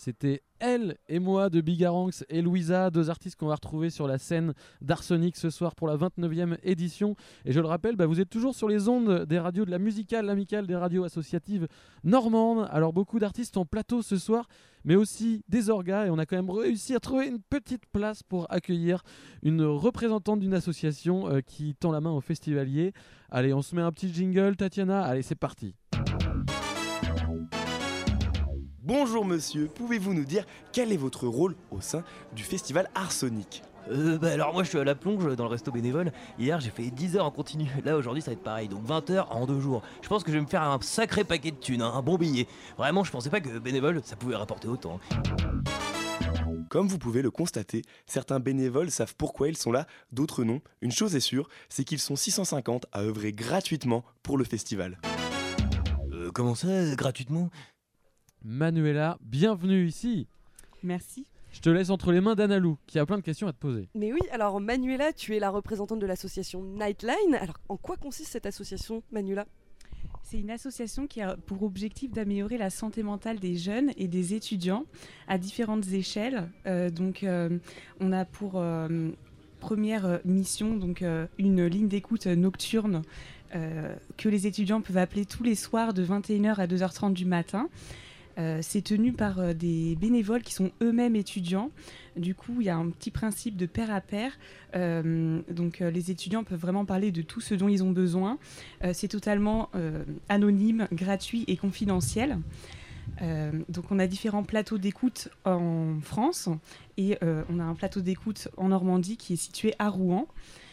C'était Elle et moi de Bigaranx et Louisa, deux artistes qu'on va retrouver sur la scène d'Arsenic ce soir pour la 29e édition. Et je le rappelle, vous êtes toujours sur les ondes des radios de la musicale, l'amicale des radios associatives normandes. Alors beaucoup d'artistes en plateau ce soir, mais aussi des orgas. Et on a quand même réussi à trouver une petite place pour accueillir une représentante d'une association qui tend la main aux festivaliers. Allez, on se met un petit jingle, Tatiana. Allez, c'est parti. Bonjour monsieur, pouvez-vous nous dire quel est votre rôle au sein du festival Arsenic ? Alors moi je suis à la plonge dans le resto bénévole. Hier j'ai fait 10 heures en continu. Là aujourd'hui ça va être pareil, donc 20 heures en 2 jours. Je pense que je vais me faire un sacré paquet de thunes, un bon billet. Vraiment je pensais pas que bénévole ça pouvait rapporter autant. Comme vous pouvez le constater, certains bénévoles savent pourquoi ils sont là, d'autres non. Une chose est sûre, c'est qu'ils sont 650 à œuvrer gratuitement pour le festival. Comment ça, gratuitement ? Manuela, bienvenue ici. Merci. Je te laisse entre les mains d'Analou, qui a plein de questions à te poser. Mais oui, alors Manuela, tu es la représentante de l'association Nightline. Alors en quoi consiste cette association, Manuela ? C'est une association qui a pour objectif d'améliorer la santé mentale des jeunes et des étudiants à différentes échelles. On a pour première mission une ligne d'écoute nocturne que les étudiants peuvent appeler tous les soirs de 21h à 2h30 du matin. C'est tenu par des bénévoles qui sont eux-mêmes étudiants. Du coup, il y a un petit principe de pair à pair. Les étudiants peuvent vraiment parler de tout ce dont ils ont besoin. C'est totalement anonyme, gratuit et confidentiel. On a différents plateaux d'écoute en France et on a un plateau d'écoute en Normandie qui est situé à Rouen.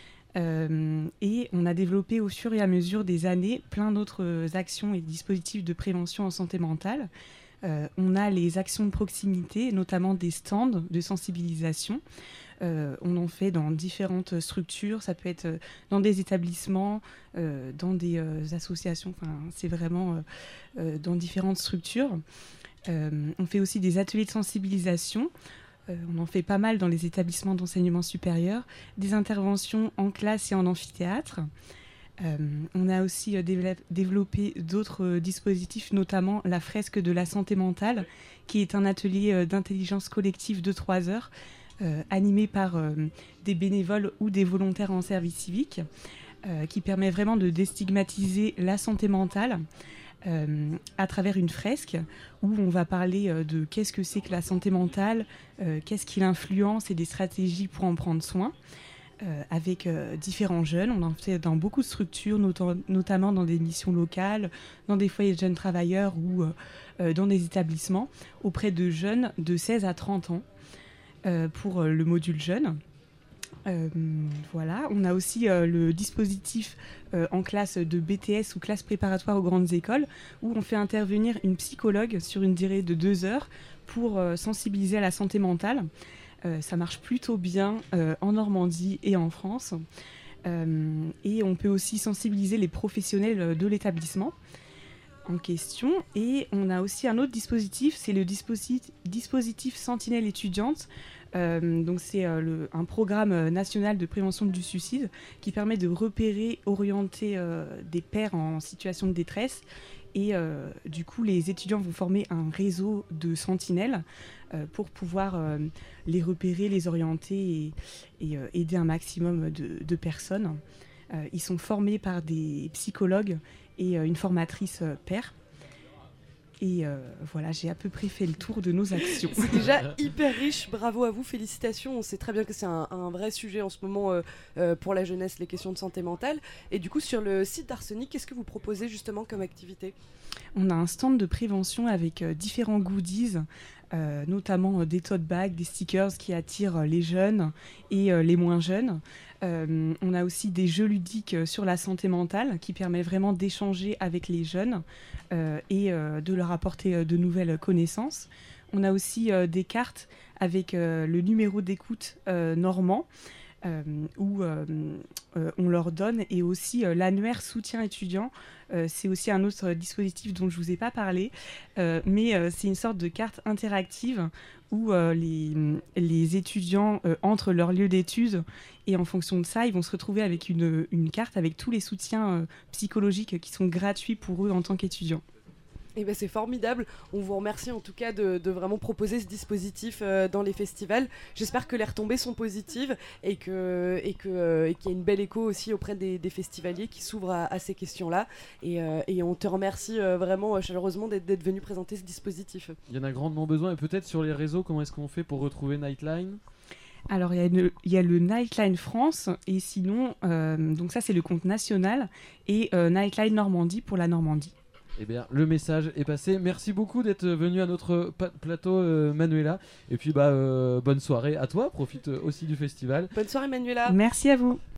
Et on a développé au fur et à mesure des années plein d'autres actions et dispositifs de prévention en santé mentale. On a les actions de proximité, notamment des stands de sensibilisation. On en fait dans différentes structures, ça peut être dans des établissements, dans des associations, c'est vraiment dans différentes structures. On fait aussi des ateliers de sensibilisation. On en fait pas mal dans les établissements d'enseignement supérieur, des interventions en classe et en amphithéâtre. On a aussi développé d'autres dispositifs, notamment la fresque de la santé mentale, qui est un atelier d'intelligence collective de 3 heures, animé par des bénévoles ou des volontaires en service civique, qui permet vraiment de déstigmatiser la santé mentale à travers une fresque où on va parler de qu'est-ce que c'est que la santé mentale, qu'est-ce qui l'influence et des stratégies pour en prendre soin. Avec différents jeunes. On en fait dans beaucoup de structures, notamment dans des missions locales, dans des foyers de jeunes travailleurs ou dans des établissements, auprès de jeunes de 16 à 30 ans pour le module jeune. On a aussi le dispositif en classe de BTS ou classe préparatoire aux grandes écoles, où on fait intervenir une psychologue sur une durée de 2 heures pour sensibiliser à la santé mentale. Ça marche plutôt bien en Normandie et en France. Et on peut aussi sensibiliser les professionnels de l'établissement en question. Et on a aussi un autre dispositif, c'est le dispositif Sentinelle étudiante. C'est un programme national de prévention du suicide qui permet de repérer, orienter des pairs en situation de détresse. Et du coup, les étudiants vont former un réseau de sentinelles pour pouvoir les repérer, les orienter et aider un maximum de personnes. Ils sont formés par des psychologues et une formatrice pair. Et j'ai à peu près fait le tour de nos actions. C'est déjà hyper riche, bravo à vous, félicitations. On sait très bien que c'est un vrai sujet en ce moment pour la jeunesse, les questions de santé mentale. Et du coup, sur le site d'Arsenic, qu'est-ce que vous proposez justement comme activité ? On a un stand de prévention avec différents goodies, notamment des tote bags, des stickers qui attirent les jeunes et les moins jeunes. On a aussi des jeux ludiques sur la santé mentale qui permettent vraiment d'échanger avec les jeunes et de leur apporter de nouvelles connaissances. On a aussi des cartes avec le numéro d'écoute normand où on leur donne, et aussi l'annuaire soutien étudiant. C'est aussi un autre dispositif dont je ne vous ai pas parlé, mais c'est une sorte de carte interactive où les étudiants entrent leur lieu d'études, et en fonction de ça, ils vont se retrouver avec une carte avec tous les soutiens psychologiques qui sont gratuits pour eux en tant qu'étudiants. Et ben c'est formidable, on vous remercie en tout cas de vraiment proposer ce dispositif dans les festivals. J'espère que les retombées sont positives et qu'il y a une belle écho aussi auprès des festivaliers qui s'ouvrent à ces questions-là. Et on te remercie vraiment chaleureusement d'être venu présenter ce dispositif. Il y en a grandement besoin. Et peut-être sur les réseaux, comment est-ce qu'on fait pour retrouver Nightline ? Alors, il y a le Nightline France, et sinon, donc ça c'est le compte national, et Nightline Normandie pour la Normandie. Eh bien, le message est passé. Merci beaucoup d'être venu à notre plateau, Manuela. Et puis, bonne soirée à toi. Profite aussi du festival. Bonne soirée, Manuela. Merci à vous.